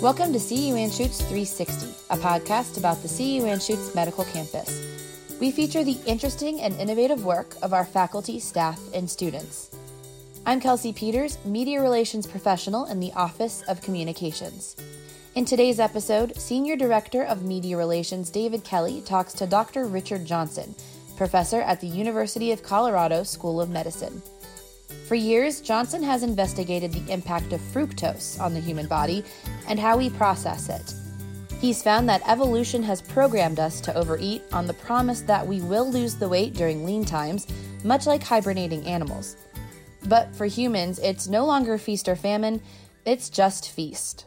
Welcome to CU Anschutz 360, a podcast about the CU Anschutz Medical Campus. We feature the interesting and innovative work of our faculty, staff, and students. I'm Kelsey Peters, Media Relations Professional in the Office of Communications. In today's episode, Senior Director of Media Relations David Kelly talks to Dr. Richard Johnson, professor at the University of Colorado School of Medicine. For years, Johnson has investigated the impact of fructose on the human body and how we process it. He's found that evolution has programmed us to overeat on the promise that we will lose the weight during lean times, much like hibernating animals. But for humans, it's no longer feast or famine, it's just feast.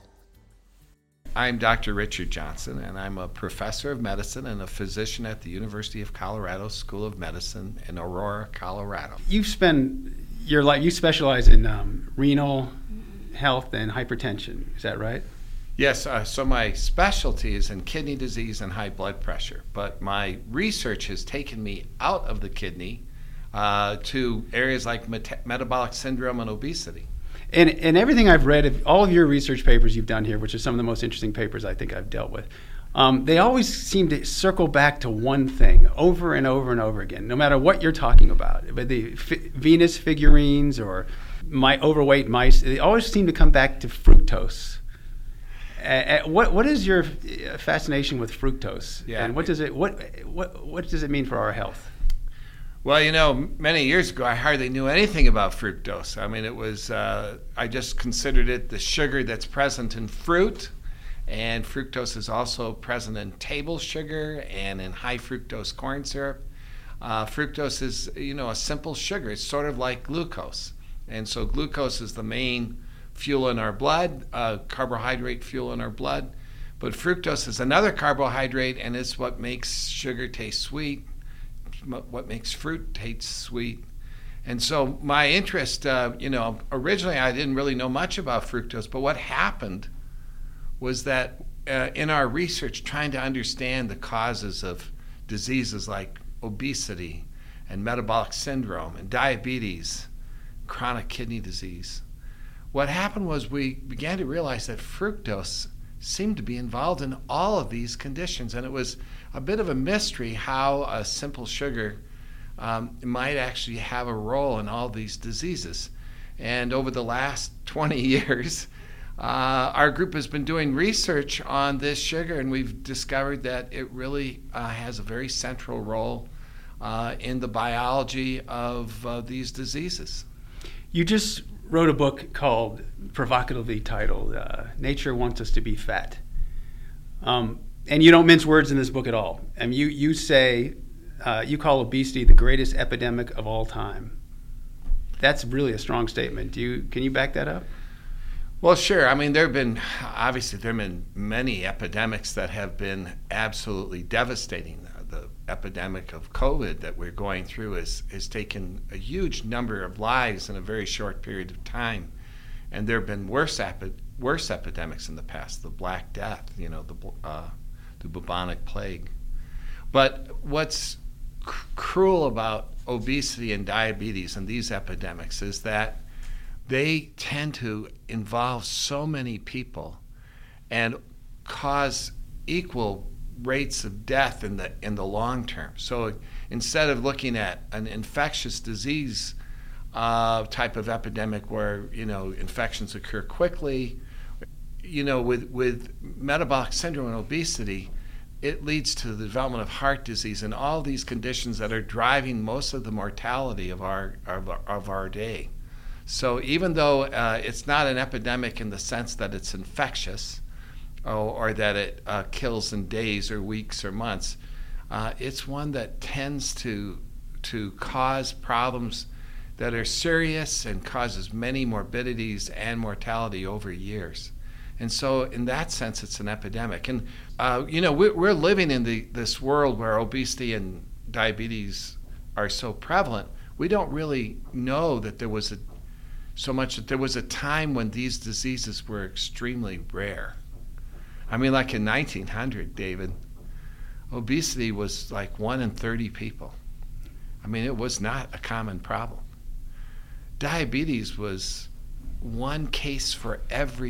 I'm Dr. Richard Johnson, and I'm a professor of medicine and a physician at the University of Colorado School of Medicine in Aurora, Colorado. You've spent your life, you specialize in renal health and hypertension, is that right? Yes, so my specialty is in kidney disease and high blood pressure, but my research has taken me out of the kidney to areas like metabolic syndrome and obesity. And everything I've read, all of your research papers you've done here, which are some of the most interesting papers I think I've dealt with, they always seem to circle back to one thing over and over and over again, no matter what you're talking about. But the Venus figurines or overweight mice, they always seem to come back to fructose. What is your fascination with fructose? Yeah. And what does it mean for our health? Well, many years ago, I hardly knew anything about fructose. I mean, it was, I just considered it the sugar that's present in fruit, and fructose is also present in table sugar and in high fructose corn syrup. Fructose is, a simple sugar. It's sort of like glucose. And so glucose is the main fuel in our blood, carbohydrate fuel in our blood. But fructose is another carbohydrate, and it's what makes sugar taste sweet, what makes fruit taste sweet. And so my interest, originally I didn't really know much about fructose, but what happened was that in our research trying to understand the causes of diseases like obesity and metabolic syndrome and diabetes, chronic kidney disease, what happened was we began to realize that fructose seemed to be involved in all of these conditions, and it was a bit of a mystery how a simple sugar might actually have a role in all these diseases. And over the last 20 years, our group has been doing research on this sugar, and we've discovered that it really has a very central role in the biology of these diseases. You just wrote a book called, provocatively titled, Nature Wants Us to Be Fat. And you don't mince words in this book at all. And you say, you call obesity the greatest epidemic of all time. That's really a strong statement. Can you back that up? Well, sure. I mean, there have been many epidemics that have been absolutely devastating. The epidemic of COVID that we're going through has taken a huge number of lives in a very short period of time. And there have been worse epidemics in the past, the Black Death, the bubonic plague. But what's cruel about obesity and diabetes and these epidemics is that they tend to involve so many people and cause equal rates of death in the long term. So instead of looking at an infectious disease type of epidemic where infections occur quickly, with metabolic syndrome and obesity, it leads to the development of heart disease and all these conditions that are driving most of the mortality of our day. So even though it's not an epidemic in the sense that it's infectious or that it kills in days or weeks or months, it's one that tends to cause problems that are serious and causes many morbidities and mortality over years. And so in that sense, it's an epidemic. And, we're living in this world where obesity and diabetes are so prevalent. We don't really know that there was a time when these diseases were extremely rare. I mean, like in 1900, David, obesity was like 1 in 30 people. I mean, it was not a common problem. Diabetes was 1 case for every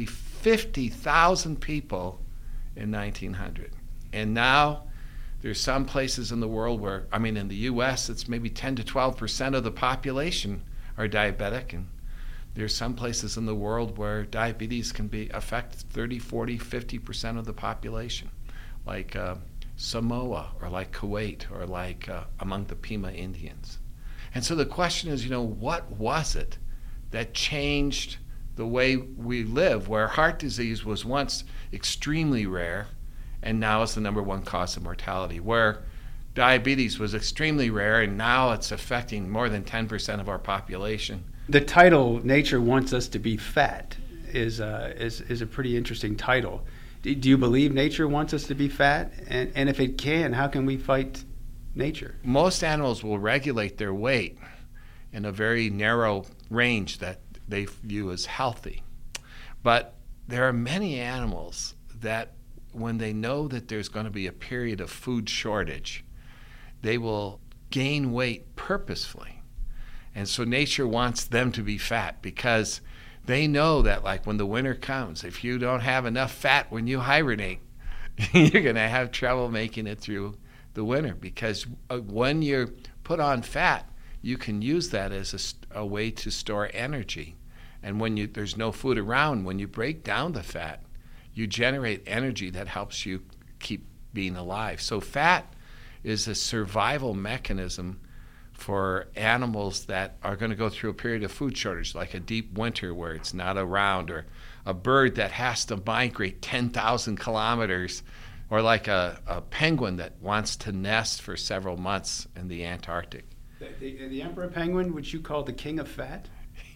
50,000 people in 1900. And now there's some places in the world where, in the U.S., it's maybe 10 to 12% of the population are diabetic. And there's some places in the world where diabetes can affect 30, 40, 50% of the population, like Samoa or like Kuwait or like among the Pima Indians. And so the question is, what was it that changed the way we live, where heart disease was once extremely rare and now is the number one cause of mortality, where diabetes was extremely rare and now it's affecting more than 10% of our population. The title, Nature Wants Us to Be Fat, is a pretty interesting title. Do you believe nature wants us to be fat? And if it can, how can we fight nature? Most animals will regulate their weight in a very narrow range that they view as healthy. But there are many animals that when they know that there's going to be a period of food shortage, they will gain weight purposefully. And so nature wants them to be fat because they know that, like, when the winter comes, if you don't have enough fat when you hibernate, you're going to have trouble making it through the winter, because when you're put on fat, you can use that as a way to store energy. And when there's no food around, when you break down the fat, you generate energy that helps you keep being alive. So fat is a survival mechanism for animals that are going to go through a period of food shortage, like a deep winter where it's not around, or a bird that has to migrate 10,000 kilometers, or like a penguin that wants to nest for several months in the Antarctic. The emperor penguin, which you call the king of fat?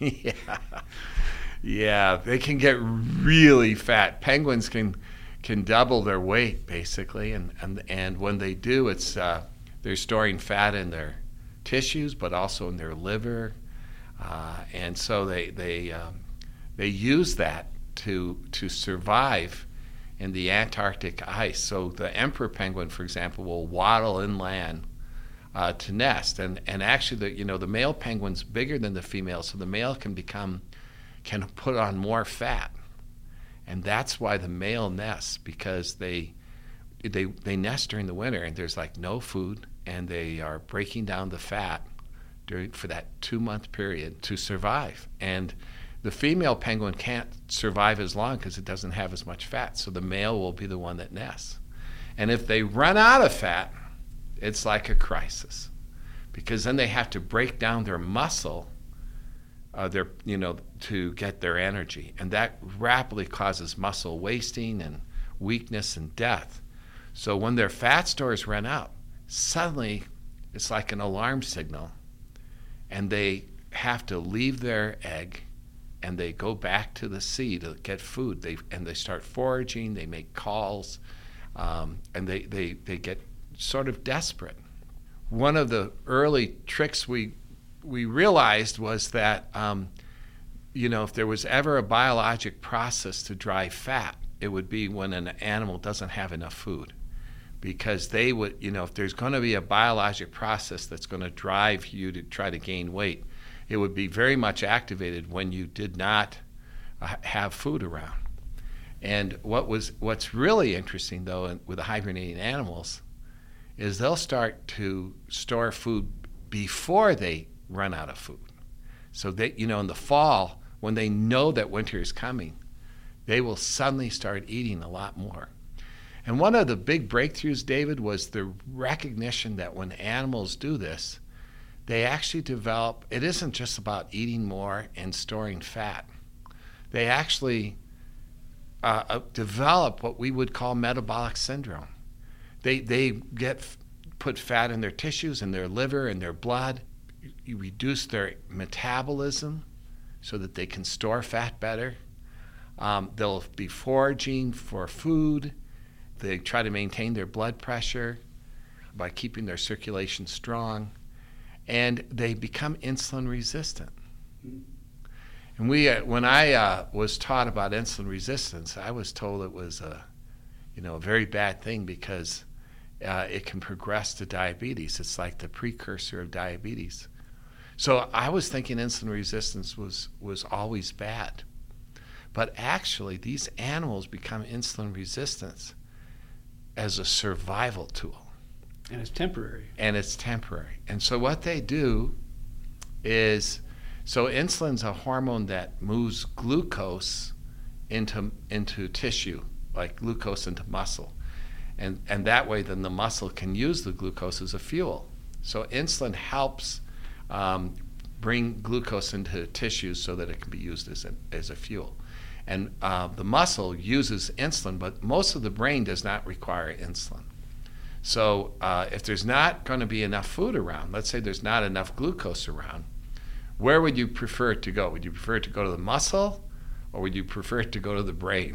Yeah, they can get really fat. Penguins can double their weight, basically, and when they do, it's they're storing fat in their tissues, but also in their liver, and so they use that to survive in the Antarctic ice. So the emperor penguin, for example, will waddle inland to nest, and actually the male penguin's bigger than the female, so the male can put on more fat, and that's why the male nests, because they nest during the winter and there's like no food, and they are breaking down the fat for that 2-month period to survive. And the female penguin can't survive as long because it doesn't have as much fat, so the male will be the one that nests. And if they run out of fat, it's like a crisis, because then they have to break down their muscle to get their energy, and that rapidly causes muscle wasting and weakness and death. So when their fat stores run out, suddenly it's like an alarm signal, and they have to leave their egg and they go back to the sea to get food. They start foraging, they make calls, and they get sort of desperate. One of the early tricks we realized was that if there was ever a biologic process to drive fat, it would be when an animal doesn't have enough food. Because they would, if there's going to be a biologic process that's going to drive you to try to gain weight, it would be very much activated when you did not have food around. And what's really interesting, though, with the hibernating animals, is they'll start to store food before they run out of food. So they, in the fall, when they know that winter is coming, they will suddenly start eating a lot more. And one of the big breakthroughs, David, was the recognition that when animals do this, they actually develop, it isn't just about eating more and storing fat. They actually develop what we would call metabolic syndrome. They put fat in their tissues, in their liver, in their blood. You reduce their metabolism so that they can store fat better. They'll be foraging for food. They try to maintain their blood pressure by keeping their circulation strong, and they become insulin resistant. And when I was taught about insulin resistance, I was told it was a very bad thing, because it can progress to diabetes. It's like the precursor of diabetes. So I was thinking insulin resistance was always bad. But actually, these animals become insulin resistant as a survival tool. And it's temporary. And so what they do is, so insulin's a hormone that moves glucose into tissue, like glucose into muscle. And that way then the muscle can use the glucose as a fuel. So insulin helps bring glucose into tissues so that it can be used as a fuel. And the muscle uses insulin, but most of the brain does not require insulin. So if there's not going to be enough food around, let's say there's not enough glucose around, where would you prefer it to go? Would you prefer it to go to the muscle, or would you prefer it to go to the brain?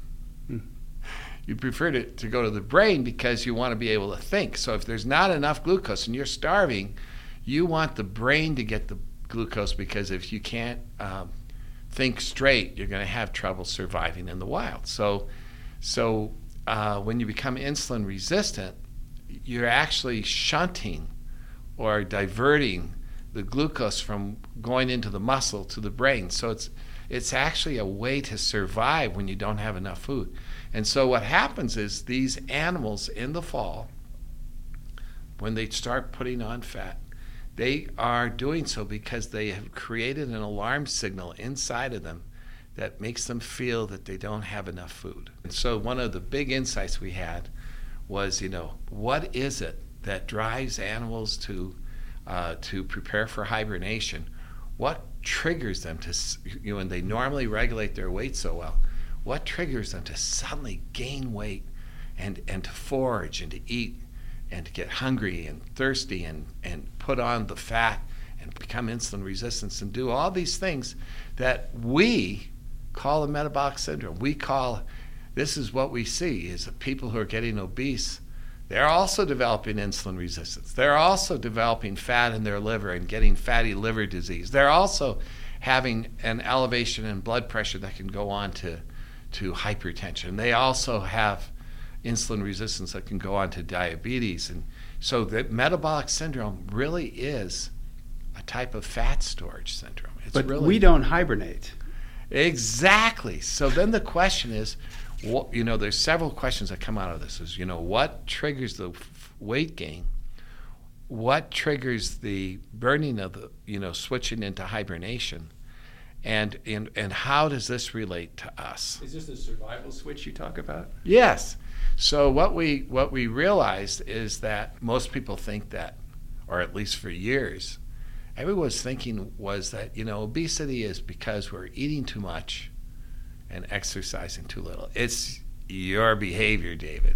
You prefer it to go to the brain because you want to be able to think. So if there's not enough glucose and you're starving, you want the brain to get the glucose, because if you can't think straight, you're going to have trouble surviving in the wild. So when you become insulin resistant, you're actually shunting or diverting the glucose from going into the muscle to the brain. So it's actually a way to survive when you don't have enough food. And so what happens is these animals in the fall, when they start putting on fat, they are doing so because they have created an alarm signal inside of them that makes them feel that they don't have enough food. And so one of the big insights we had was, what is it that drives animals to prepare for hibernation? What triggers them to, when they normally regulate their weight so well, what triggers them to suddenly gain weight and to forage and to eat and to get hungry and thirsty and put on the fat and become insulin resistant and do all these things that we call a metabolic syndrome. This is what we see is that people who are getting obese, they're also developing insulin resistance. They're also developing fat in their liver and getting fatty liver disease. They're also having an elevation in blood pressure that can go on to hypertension. They also have insulin resistance that can go on to diabetes. And so the metabolic syndrome really is a type of fat storage syndrome. But we don't hibernate. Exactly. So then the question is, there's several questions that come out of this. Is, what triggers the weight gain? What triggers the burning of the, switching into hibernation? And how does this relate to us? Is this the survival switch you talk about? Yes. So what we realized is that most people think that, or at least for years, everyone's thinking was that, obesity is because we're eating too much and exercising too little. It's your behavior, David.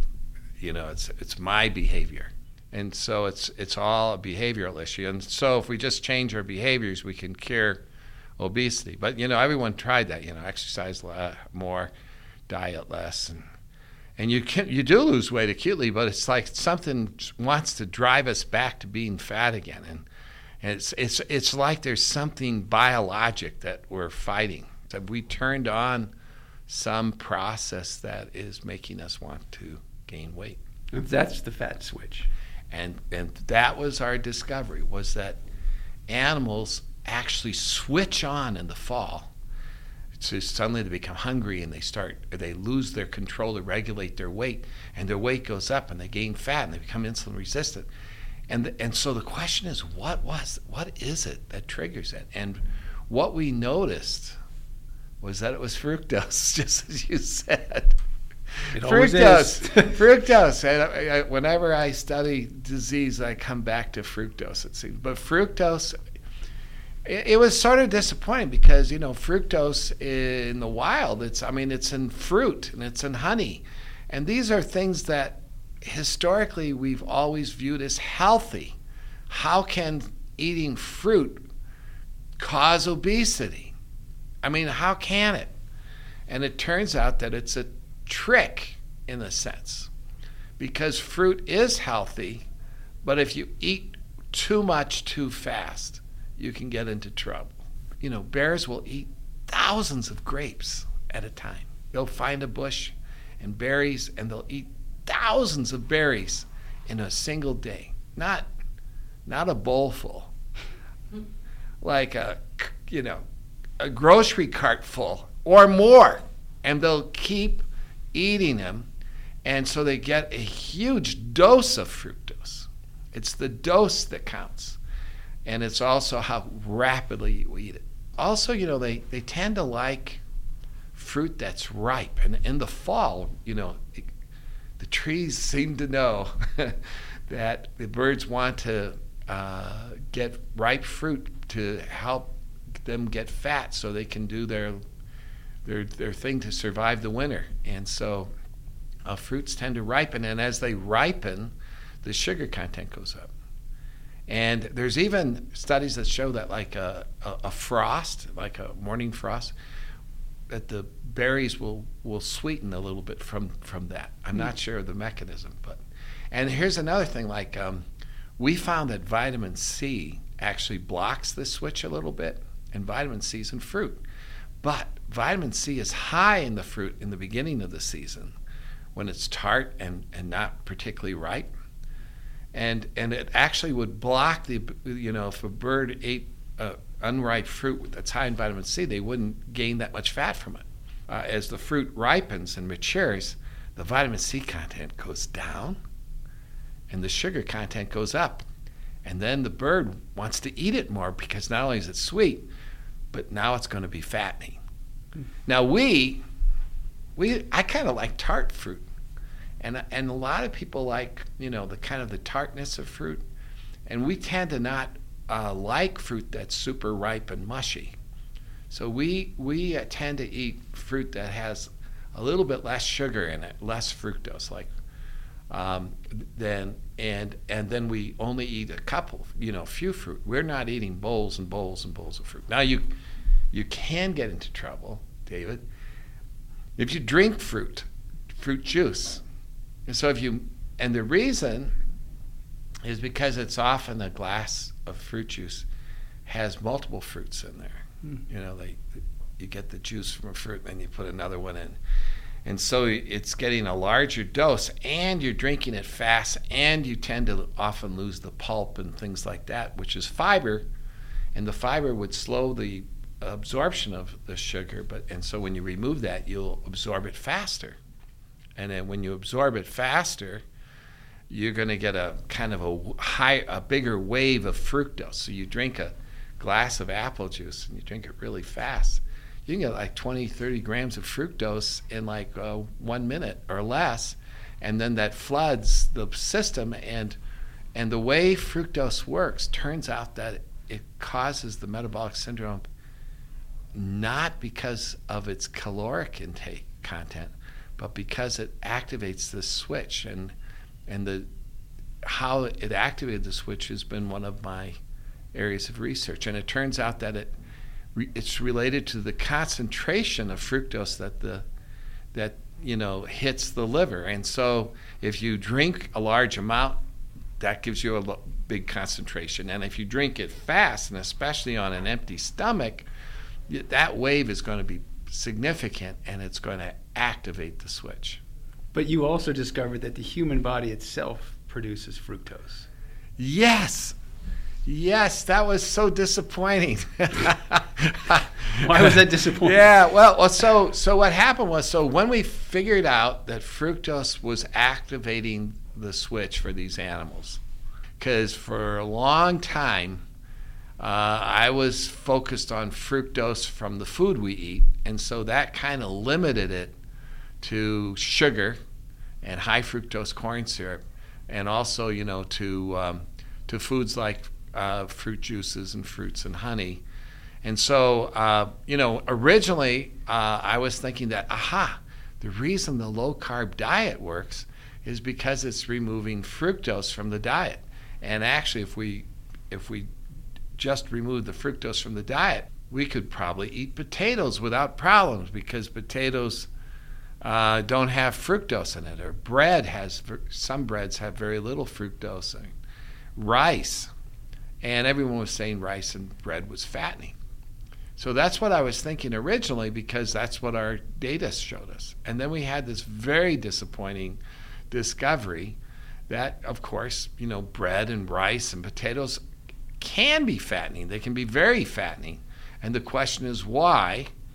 It's my behavior. And so it's all a behavioral issue. And so if we just change our behaviors, we can cure obesity. But, everyone tried that, exercise more, diet less. And you do lose weight acutely, but it's like something wants to drive us back to being fat again. And it's like there's something biologic that we're fighting. So we turned on some process that is making us want to gain weight. That's the fat switch. And that was our discovery, was that animals actually switch on in the fall. So suddenly they become hungry and they lose their control to regulate their weight, and their weight goes up and they gain fat and they become insulin resistant. And so the question is, what is it that triggers it? And what we noticed was that it was fructose, just as you said. It always is. Fructose. And whenever I study disease, I come back to fructose, it seems. But fructose, it was sort of disappointing because, fructose in the wild, it's in fruit and it's in honey. And these are things that historically we've always viewed as healthy. How can eating fruit cause obesity? How can it? And it turns out that it's a trick in a sense, because fruit is healthy, but if you eat too much too fast, you can get into trouble. Bears will eat thousands of grapes at a time. They'll find a bush and berries, and they'll eat thousands of berries in a single day. Not a bowl full, like a grocery cart full or more. And they'll keep eating them. And so they get a huge dose of fructose. It's the dose that counts. And it's also how rapidly you eat it. Also, they tend to like fruit that's ripe. And in the fall, the trees seem to know that the birds want to get ripe fruit to help them get fat so they can do their thing to survive the winter. And so fruits tend to ripen, and as they ripen, the sugar content goes up. And there's even studies that show that like a frost, like a morning frost, that the berries will sweeten a little bit from that. I'm not sure of the mechanism, and here's another thing, like we found that vitamin C actually blocks this switch a little bit, and vitamin C is in fruit. But vitamin C is high in the fruit in the beginning of the season when it's tart and not particularly ripe. And it actually would block if a bird ate unripe fruit that's high in vitamin C, they wouldn't gain that much fat from it. As the fruit ripens and matures, the vitamin C content goes down and the sugar content goes up. And then the bird wants to eat it more because not only is it sweet, but now it's going to be fattening. Now I kind of like tart fruit. And a lot of people like, the kind of the tartness of fruit. And we tend to not like fruit that's super ripe and mushy. So we tend to eat fruit that has a little bit less sugar in it, less fructose, and then we only eat a couple, few fruit. We're not eating bowls and bowls and bowls of fruit. Now you can get into trouble, David, if you drink fruit juice. And so and the reason is because it's often a glass of fruit juice has multiple fruits in there. You get the juice from a fruit, and then you put another one in. And so it's getting a larger dose, and you're drinking it fast, and you tend to often lose the pulp and things like that, which is fiber, and the fiber would slow the absorption of the sugar, and so when you remove that, you'll absorb it faster. And then when you absorb it faster, you're going to get a kind of a bigger wave of fructose. So you drink a glass of apple juice and you drink it really fast. You can get like 20, 30 grams of fructose in like 1 minute or less, and then that floods the system. And the way fructose works, turns out that it causes the metabolic syndrome not because of its caloric intake content, but because it activates this switch, and how it activated the switch has been one of my areas of research. And it turns out that it's related to the concentration of fructose that hits the liver. And so if you drink a large amount, that gives you a big concentration. And if you drink it fast, and especially on an empty stomach, that wave is going to be significant, and it's going to activate the switch. But you also discovered that the human body itself produces fructose. Yes, that was so disappointing. Why was that disappointing? Yeah, well, so what happened was, when we figured out that fructose was activating the switch for these animals, because for a long time I was focused on fructose from the food we eat, and so that kind of limited it to sugar and high fructose corn syrup, and also to foods like fruit juices and fruits and honey. And so originally I was thinking that the reason the low carb diet works is because it's removing fructose from the diet. And actually, if we just remove the fructose from the diet, we could probably eat potatoes without problems, because potatoes don't have fructose in it. Or some breads have very little fructose. And rice, and everyone was saying rice and bread was fattening. So that's what I was thinking originally, because that's what our data showed us. And then we had this very disappointing discovery that, of course, bread and rice and potatoes can be fattening. They can be very fattening. And the question is why.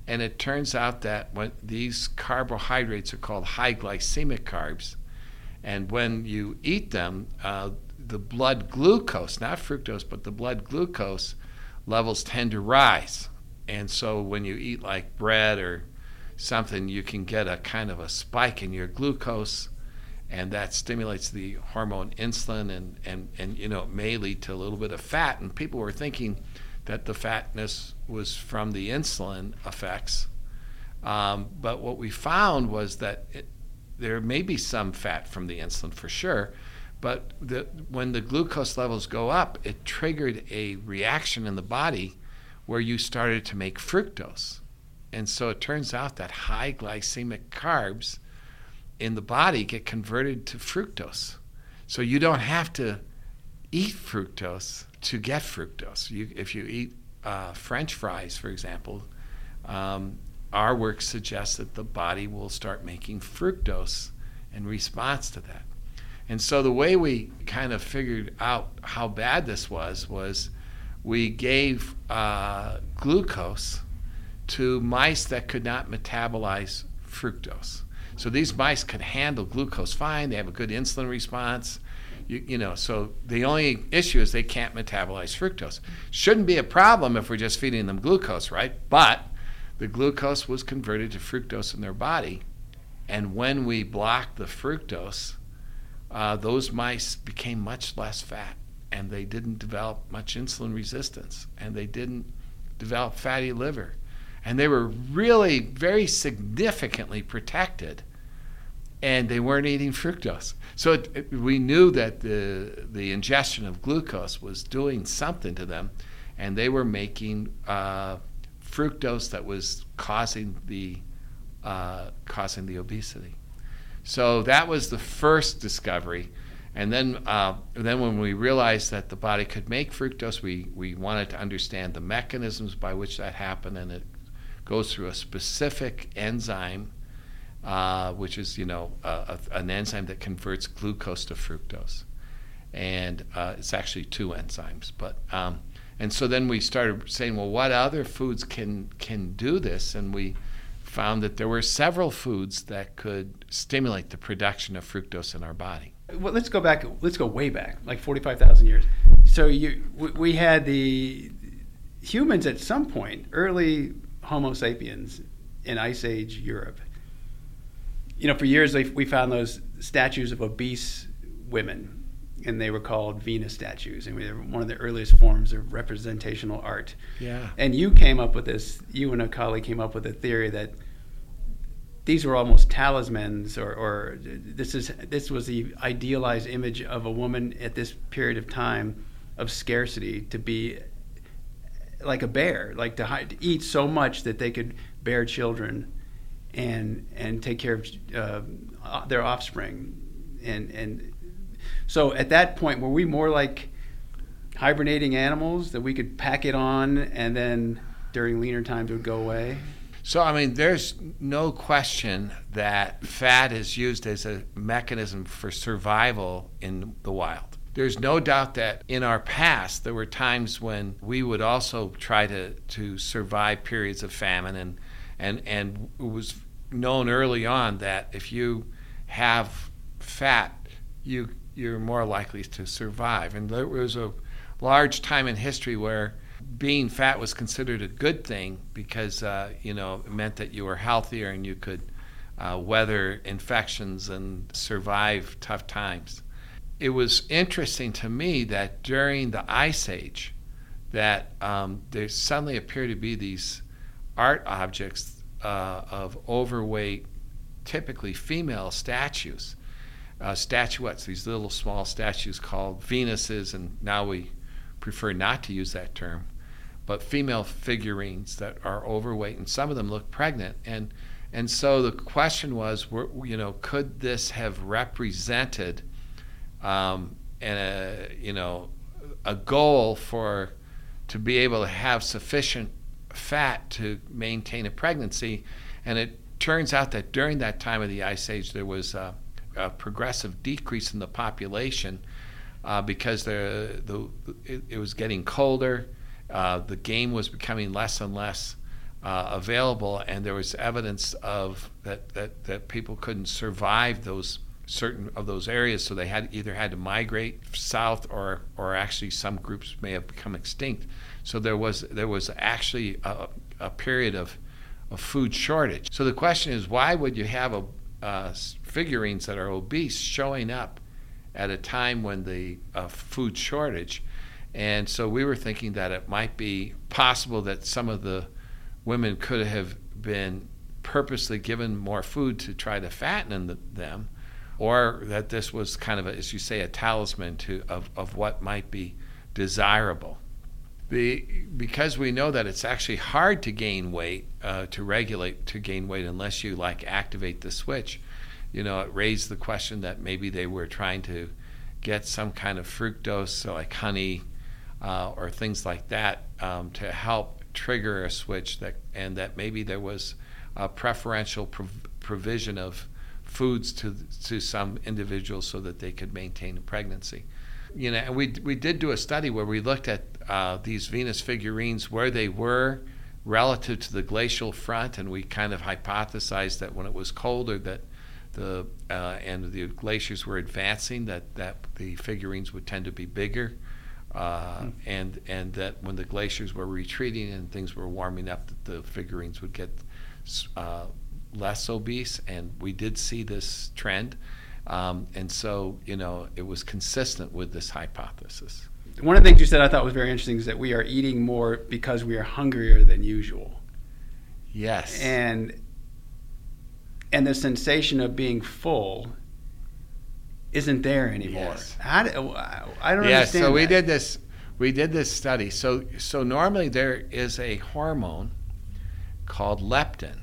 And it turns out that when these carbohydrates are called high glycemic carbs, and when you eat them, the blood glucose, not fructose, but the blood glucose levels tend to rise. And so when you eat like bread or something, you can get a kind of a spike in your glucose, and that stimulates the hormone insulin, and it may lead to a little bit of fat. And people were thinking that the fatness was from the insulin effects. But what we found was that there may be some fat from the insulin for sure, but when the glucose levels go up, it triggered a reaction in the body where you started to make fructose. And so it turns out that high glycemic carbs in the body get converted to fructose. So you don't have to eat fructose to get fructose. If you eat French fries, for example, our work suggests that the body will start making fructose in response to that. And so the way we kind of figured out how bad this was we gave glucose to mice that could not metabolize fructose. So these mice could handle glucose fine. They have a good insulin response. So the only issue is they can't metabolize fructose. Shouldn't be a problem if we're just feeding them glucose, right? But the glucose was converted to fructose in their body. And when we blocked the fructose, those mice became much less fat, and they didn't develop much insulin resistance, and they didn't develop fatty liver. And they were really very significantly protected, and they weren't eating fructose. So we knew that the ingestion of glucose was doing something to them, and they were making fructose that was causing the obesity. So that was the first discovery. And then when we realized that the body could make fructose, we wanted to understand the mechanisms by which that happened, and it goes through a specific enzyme, which is an enzyme that converts glucose to fructose, and it's actually two enzymes. But and so then we started saying, well, what other foods can do this? And we found that there were several foods that could stimulate the production of fructose in our body. Well, let's go back. Let's go way back, like 45,000 years. So we had the humans at some point, early Homo sapiens in Ice Age Europe. For years we found those statues of obese women, and they were called Venus statues, and they were one of the earliest forms of representational art. Yeah. And you and a colleague came up with a theory that these were almost talismans, or this was the idealized image of a woman at this period of time of scarcity, to be like a bear, like to eat so much that they could bear children and take care of their offspring. And so at that point, were we more like hibernating animals that we could pack it on and then during leaner times it would go away? So, there's no question that fat is used as a mechanism for survival in the wild. There's no doubt that in our past, there were times when we would also try to survive periods of famine, and it was known early on that if you have fat, you're more likely to survive. And there was a large time in history where being fat was considered a good thing because it meant that you were healthier and you could weather infections and survive tough times. It was interesting to me that during the Ice Age that there suddenly appeared to be these art objects of overweight, typically female statues, statuettes, these little small statues called Venuses, and now we prefer not to use that term, but female figurines that are overweight, and some of them look pregnant. And so the question was, could this have represented a goal to be able to have sufficient fat to maintain a pregnancy? And it turns out that during that time of the Ice Age, there was a progressive decrease in the population because it was getting colder. The game was becoming less and less available, and there was evidence of that people couldn't survive those certain of those areas, so they had to migrate south, or actually some groups may have become extinct. So there was actually a period of food shortage. So the question is, why would you have figurines that are obese showing up at a time when the food shortage? And so we were thinking that it might be possible that some of the women could have been purposely given more food to try to fatten them, or that this was kind of, as you say, a talisman of what might be desirable. Because we know that it's actually hard to gain weight, to gain weight unless you activate the switch. It raised the question that maybe they were trying to get some kind of fructose, so like honey or things like that, to help trigger a switch, and that maybe there was a preferential provision of foods to some individuals so that they could maintain a pregnancy. And we did do a study where we looked at these Venus figurines, where they were relative to the glacial front, and we kind of hypothesized that when it was colder, that the glaciers were advancing, that the figurines would tend to be bigger, and that when the glaciers were retreating and things were warming up, that the figurines would get less obese, and we did see this trend, and so it was consistent with this hypothesis. One of the things you said I thought was very interesting is that we are eating more because we are hungrier than usual. Yes. And the sensation of being full isn't there anymore. Yes. I don't understand. Yes. So that. we did this study. So normally there is a hormone called leptin.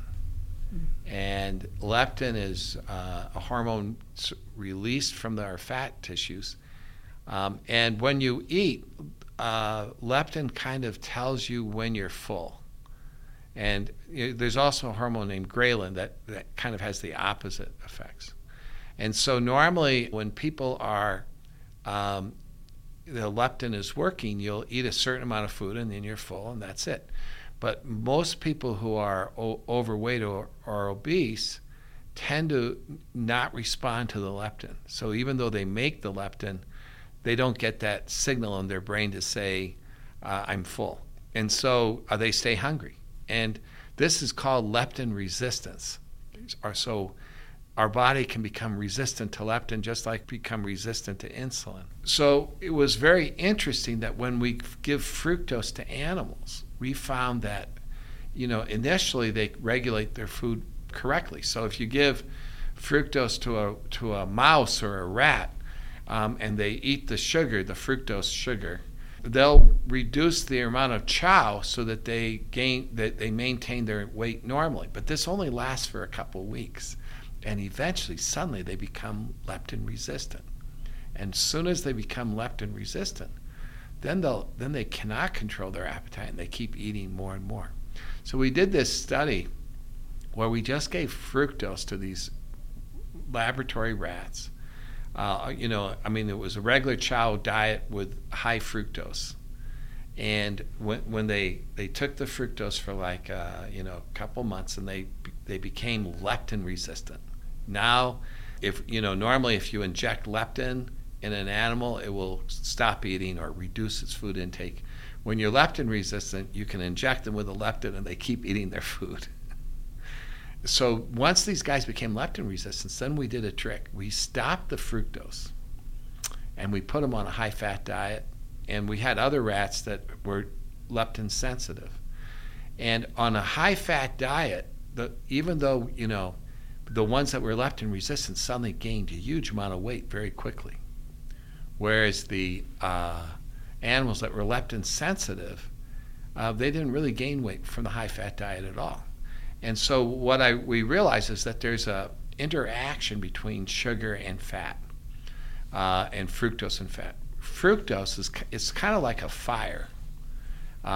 And leptin is a hormone released from our fat tissues. And when you eat, leptin kind of tells you when you're full. And there's also a hormone named ghrelin that kind of has the opposite effects. And so normally when people are, the leptin is working, you'll eat a certain amount of food and then you're full and that's it. But most people who are overweight or obese tend to not respond to the leptin. So even though they make the leptin, they don't get that signal in their brain to say, I'm full. And so they stay hungry. And this is called leptin resistance. So our body can become resistant to leptin just like become resistant to insulin. So it was very interesting that when we give fructose to animals, we found that, initially they regulate their food correctly. So if you give fructose to a mouse or a rat, and they eat the sugar, the fructose sugar, they'll reduce the amount of chow so that they maintain their weight normally. But this only lasts for a couple weeks, and eventually, suddenly, they become leptin resistant. And as soon as they become leptin resistant, then they cannot control their appetite, and they keep eating more and more. So we did this study where we just gave fructose to these laboratory rats. It was a regular chow diet with high fructose. And when they took the fructose for a couple months, and they became leptin resistant. Now, normally if you inject leptin in an animal, it will stop eating or reduce its food intake. When you're leptin resistant, you can inject them with a leptin and they keep eating their food. So once these guys became leptin resistant, then we did a trick. We stopped the fructose and we put them on a high-fat diet, and we had other rats that were leptin sensitive. And on a high-fat diet, even though, the ones that were leptin resistant suddenly gained a huge amount of weight very quickly, whereas the animals that were leptin sensitive, they didn't really gain weight from the high-fat diet at all. And so we realize is that there's a interaction between sugar and fat, and fructose and fat. Fructose it's kind of like a fire.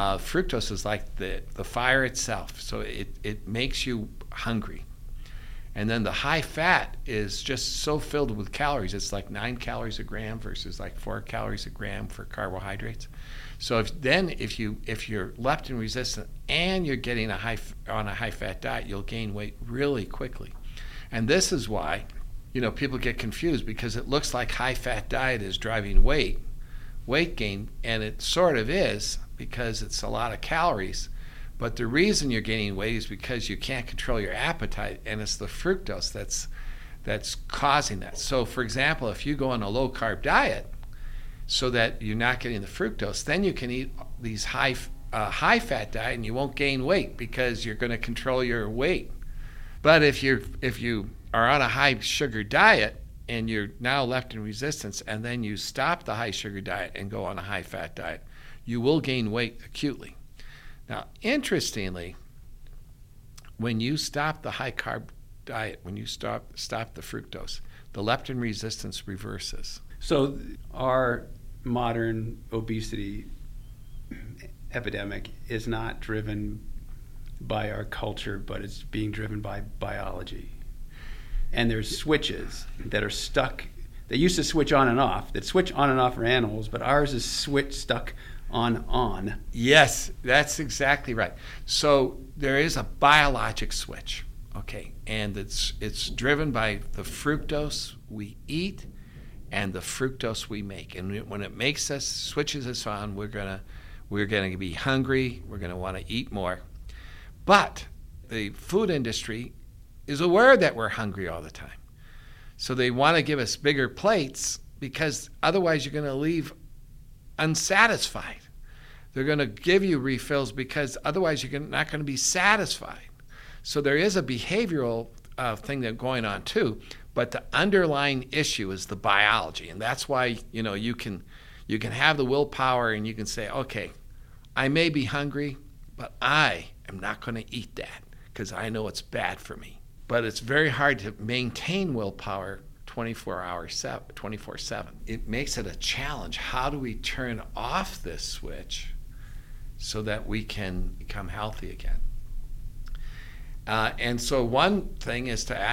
Fructose is like the fire itself, so it makes you hungry. And then the high fat is just so filled with calories. It's like 9 calories a gram versus like 4 calories a gram for carbohydrates. So if you're leptin resistant and you're getting on a high fat diet, you'll gain weight really quickly. And this is why, people get confused, because it looks like high fat diet is driving weight gain, and it sort of is, because it's a lot of calories. But the reason you're gaining weight is because you can't control your appetite, and it's the fructose that's causing that. So, for example, if you go on a low-carb diet so that you're not getting the fructose, then you can eat these high-fat diet, and you won't gain weight because you're going to control your weight. But if you are on a high-sugar diet and you're now leptin resistant, and then you stop the high-sugar diet and go on a high-fat diet, you will gain weight acutely. Now, interestingly, when you stop the high-carb diet, when you stop the fructose, the leptin resistance reverses. So our modern obesity epidemic is not driven by our culture, but it's being driven by biology. And there's switches that are stuck. They used to switch on and off. That switch on and off for animals, but ours is stuck on. Yes, that's exactly right. So there is a biologic switch, okay, and it's driven by the fructose we eat and the fructose we make. And when it switches us on, we're gonna be hungry. We're gonna want to eat more. But the food industry is aware that we're hungry all the time, so they want to give us bigger plates, because otherwise you're going to leave unsatisfied. They're going to give you refills because otherwise you're not going to be satisfied. So there is a behavioral thing that's going on too, but the underlying issue is the biology, and that's why you can have the willpower and you can say, okay, I may be hungry, but I am not going to eat that because I know it's bad for me. But it's very hard to maintain willpower 24/7. It makes it a challenge. How do we turn off this switch so that we can become healthy again? And so one way is to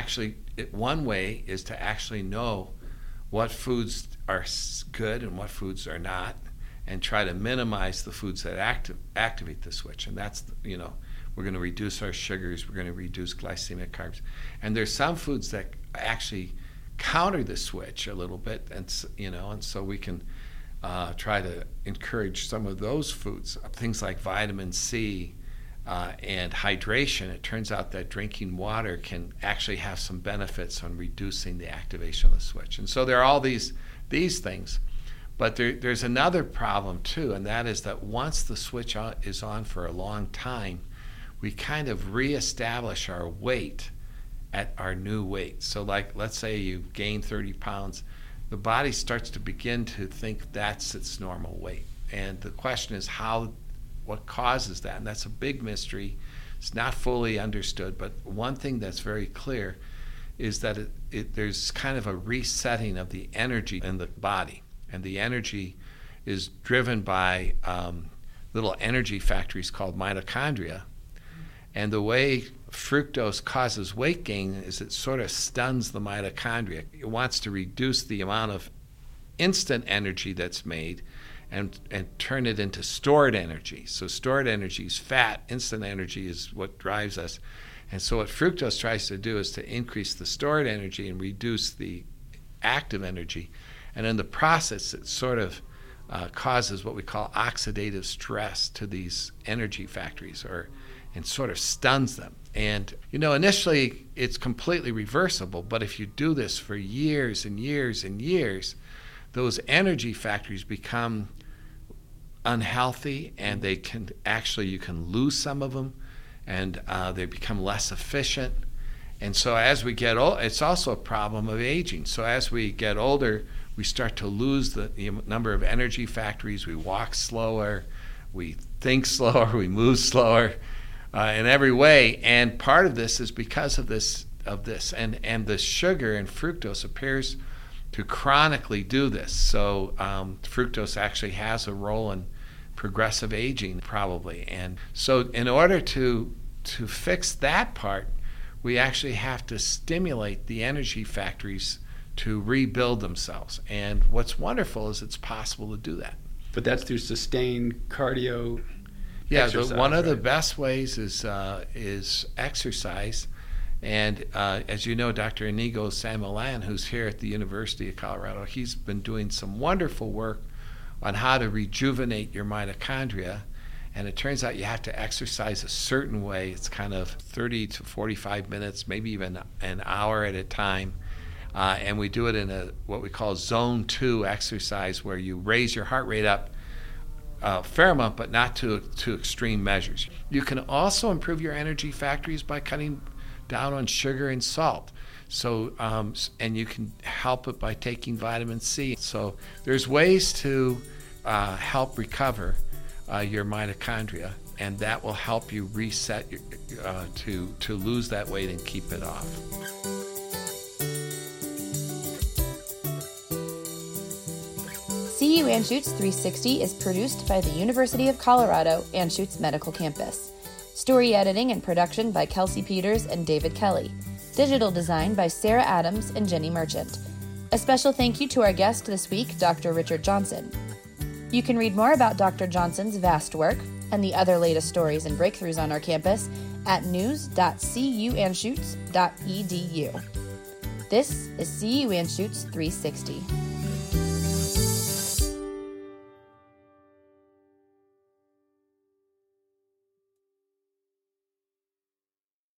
actually know what foods are good and what foods are not, and try to minimize the foods that activate the switch. And that's, we're going to reduce our sugars, we're going to reduce glycemic carbs. And there's some foods that actually counter the switch a little bit, and so we can try to encourage some of those foods, things like vitamin C and hydration. It turns out that drinking water can actually have some benefits on reducing the activation of the switch. And so there are all these things. But there's another problem too, and that is that once the switch is on for a long time, we kind of reestablish our weight at our new weight. So like, let's say you gain 30 pounds, the body starts to begin to think that's its normal weight. And the question is what causes that? And that's a big mystery. It's not fully understood, but one thing that's very clear is that there's kind of a resetting of the energy in the body. And the energy is driven by little energy factories called mitochondria. And the way fructose causes weight gain is it sort of stuns the mitochondria. It wants to reduce the amount of instant energy that's made and turn it into stored energy. So stored energy is fat. Instant energy is what drives us. And so what fructose tries to do is to increase the stored energy and reduce the active energy. And in the process, it sort of causes what we call oxidative stress to these energy factories, and sort of stuns them. And, initially it's completely reversible, but if you do this for years and years and years, those energy factories become unhealthy, and you can lose some of them, and they become less efficient. And so as we get old, it's also a problem of aging. So as we get older, we start to lose the number of energy factories. We walk slower, we think slower, we move slower in every way. And part of this is because of this. And the sugar and fructose appears to chronically do this. So fructose actually has a role in progressive aging, probably. And so in order to fix that part, we actually have to stimulate the energy factories to rebuild themselves. And what's wonderful is it's possible to do that. But that's through sustained cardio. Yeah, exercise, one of the right? best ways is exercise. And as you know, Dr. Inigo San Millan, who's here at the University of Colorado, he's been doing some wonderful work on how to rejuvenate your mitochondria. And it turns out you have to exercise a certain way. It's kind of 30 to 45 minutes, maybe even an hour at a time. And we do it in what we call zone 2 exercise, where you raise your heart rate up a fair amount, but not to extreme measures. You can also improve your energy factories by cutting down on sugar and salt. So, and you can help it by taking vitamin C. So there's ways to help recover your mitochondria, and that will help you reset to lose that weight and keep it off. CU Anschutz 360 is produced by the University of Colorado Anschutz Medical Campus. Story editing and production by Kelsey Peters and David Kelly. Digital design by Sarah Adams and Jenny Merchant. A special thank you to our guest this week, Dr. Richard Johnson. You can read more about Dr. Johnson's vast work and the other latest stories and breakthroughs on our campus at news.cuanschutz.edu. This is CU Anschutz 360.